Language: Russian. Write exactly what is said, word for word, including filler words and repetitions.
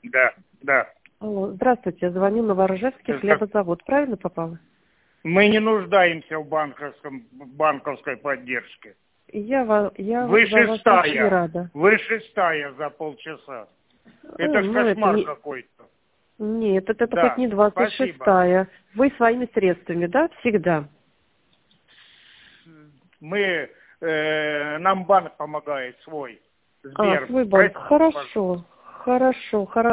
Да, да. Алло, здравствуйте, я звоню Новоржевский хлебозавод. Правильно попала? Мы не нуждаемся в банковском, банковской поддержке. Я, ва- я Вы за вас очень шестая. рада. Вы шестая за полчаса. А, Это ж ну, это кошмар не... какой-то. Нет, это, это хоть Да, не двадцать спасибо. шестая. Вы своими средствами, да, всегда? Мы, э, нам банк помогает свой. А, Сбер. свой банк. Простите, пожалуйста. Хорошо, хорошо, хорошо.